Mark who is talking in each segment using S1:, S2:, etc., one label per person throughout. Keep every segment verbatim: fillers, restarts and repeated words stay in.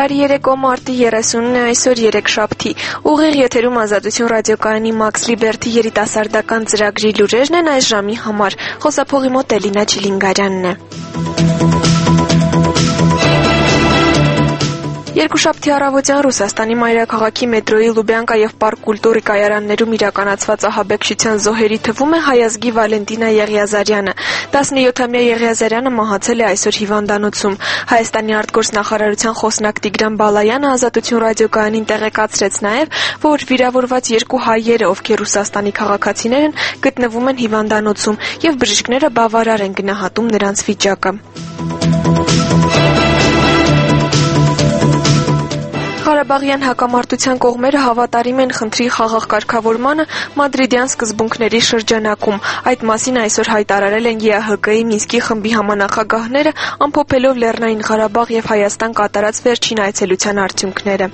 S1: Բարի երեկո, մարտի երեսունն է այսօր երեքշաբթի։ Ուղիղ եթերում Ազատություն ռադիոկայանի Max Liberty երիտասարդական ծրագրի լուրերն են այս ժամի համար։ Խոսափողի մոտ Էլինա Չիլինգարյանն է։ Երկուշաբթի առավոտյան Ռուսաստանի մայրաքաղաքի մետրոյի Լուբյանկա և Պարկ կուլտուրի կայարաններում իրականացված ահաբեկչության զոհերի թվում է հայազգի Վալենտինա Եղիազարյանը։ տասնյոթամյա Եղիազարյանը մահացել է այսօր հիվանդանոցում։ Հայաստանի արտգործնախարարության խոսնակ Տիգրան Բալայանը Ազատություն ռադիոկայանին տեղեկացրեց նաև, որ վիրավորված երկու հայերը, ովքեր Ռուսաստանի քաղաքացիներ են, գտնվում են հիվանդանոցում և բժիշկները բավարար են գնահատում նրանց վիճակը։ Ղարաբաղյան հակամարտության կողմերը հավատարիմ են խնդրի խաղաղ կարգավորմանը մադրիդյան սկզբունքների շրջանակում։ Այդ մասին այսօր հայտարարել են Է Ա Հ Կ-ի Մինսկի խմբի համանախագահները, ամփոփելով Լեռնային Ղարաբաղ և Հայաստան կատարած վերջին այցելության արդյունքները։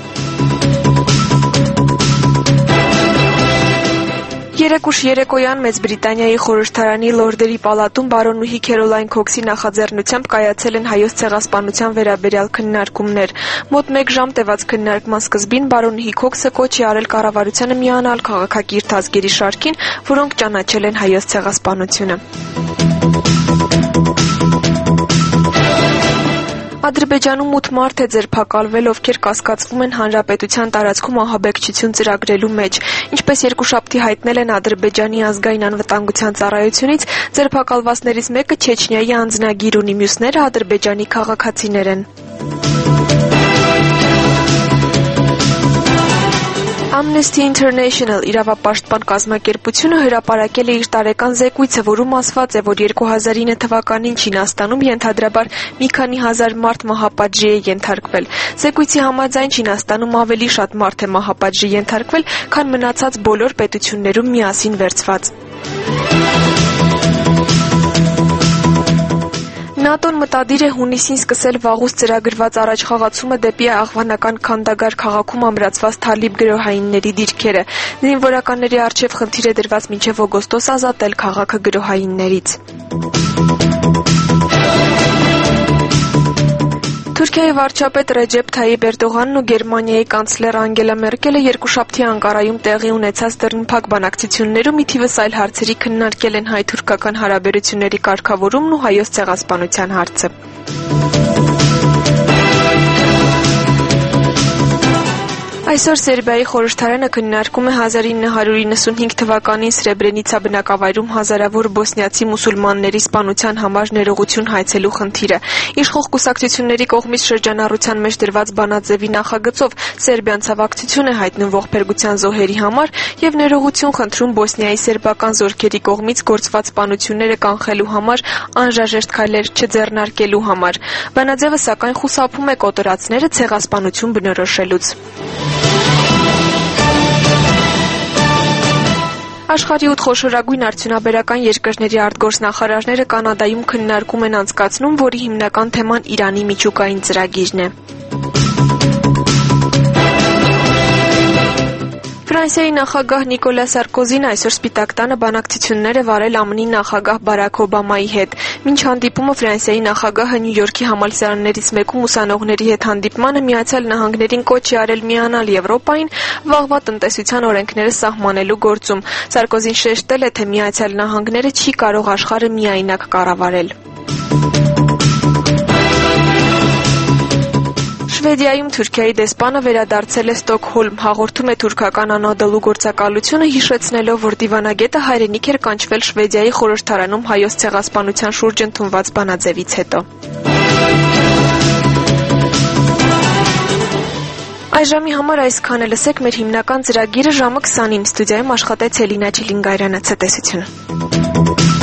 S1: Երեկուշ երեկոյան Մեծ Բրիտանիայի խորհրդարանի Լորդերի պալատում բարոնուհի Քերոլայն Քոքսի նախաձեռնությամբ կայացել են Հայոց ցեղասպանության վերաբերյալ քննարկումներ։ Մոտ մեկ ժամ տևած քննարկման սկզբին բարոնուհի Քոքսը կոչ է արել կառավարությանը միանալ քաղաքակիրթ ազգերի շարքին, որոնք ճանաչել են Հայոց ցեղասպանությունը։ Ադրբեջանում ութ մարդ է ձերբակալվել, ովքեր կասկածվում են հանրապետության տարածքում ահաբեկչություն ծրագրելու մեջ։ Ինչպես երկուշաբթի հայտնել են Ադրբեջանի ազգային անվտանգության ծառայությունից, ձերբակալվածներից մեկը Չեչնիայի անձնագիր ունի, մյուսները Ադրբեջանի քաղաքացիներ են։ Amnesty International իրավապաշտպան կազմակերպությունը հրապարակել է իր տարեկան զեկույցը, որում ասված է, որ երկու հազար ինը թվականին Չինաստանում ենթադրաբար մի քանի հազար մարդ մահապատժի է ենթարկվել։ Զեկույցի համաձայն Չինաստանում ավելի շատ մարդ է մահապատժի ենթարկվել, քան մնացած բոլոր պետություններում միասին վերցված։ ՆԱՏՕ-ն մտադիր է հունիսին սկսել վաղուց ծրագրված առաջխաղացումը դեպի աղվանական Քանդագար քաղաքում ամրացված թալիբ գրոհայինների դիրքերը։ Զինվորականների առջև խնդիր է դրված մինչև օգոստոս ազատել քաղաքը գրոհայիններից։ Թուրքիայի վարչապետ Ռեջեփ Թայիփ Էրդողանն ու Գերմանիայի կանցլեր Անգելա Մերկելը երկուշաբթի Անկարայում տեղի ունեցած դռնփակ բանակցություններում մի թիվս այլ հարցերի քննարկել են հայ-թուրքական հարաբերությունների կարգավորումն ու Հայոց ցեղասպանության հարցը։ Այսօր Սերբիայի խորհրդարանը քննարկում է հազար ինը հարյուր իննսունհինգ թվականին Սրեբրենիցա բնակավայրում հազարավոր բոսնիացի մուսուլմանների սպանության համար ներողություն հայցելու խնդիրը։ Իշխող կուսակցությունների կողմից շրջանառության մեջ դրված բանաձևի նախագծով Սերբիան ցավակցություն է հայտնում ողբերգության զոհերի համար և ներողություն խնդրում Բոսնիայի սերբական զորքերի կողմից գործված սպանությունները կանխելու համար անհրաժեշտ քայլեր չձեռնարկելու համար։ Բանաձևը սակայն խուսափում է կոտորածները ցեղասպանություն բնորոշելուց։ Աշխարհի ութ խոշորագույն արդյունաբերական երկրների արտգործնախարարները Կանադայում քննարկում են անցկացնում, որի հիմնական թեման Իրանի միջուկային ծրագիրն է։ Ֆրանսիայի նախագահ Նիկոլա Սարկոզին այսօր Սպիտակ տանը բանակցություններ է վարել Ամն Ի նախագահ Բարաք Օբամայի հետ։ Մինչ հանդիպումը Ֆրանսիայի նախագահը Նյու Յորքի համալսարաններից մեկում ուսանողների հետ հանդիպմանը Միացյալ Նահանգներին կոչ է արել միանալ Եվրոպային վաղվա տնտեսության օրենքները սահմանելու գործում։ Սարկոզին շեշտել է, թե Միացյալ Նահանգները չի կարող աշխարհը միայնակ կառավարել։ Շվեդիայում Թուրքիայի դեսպանը վերադարձել է Ստոկհոլմ, հաղորդում է թուրքական Անադոլու գործակալությունը, հիշեցնելով, որ դիվանագետը հայրենիք էր կանչվել Շվեդիայի խորհրդարանում Հայոց ցեղասպանության շուրջ ընդունված բանաձևից հետո։ Այժմի համար այսքանը, լսեք մեր հիմնական ծրագիրը ժամը քսանին, ստուդիայում աշխատեց Էլինա Չիլինգարյանը, ցտեսություն։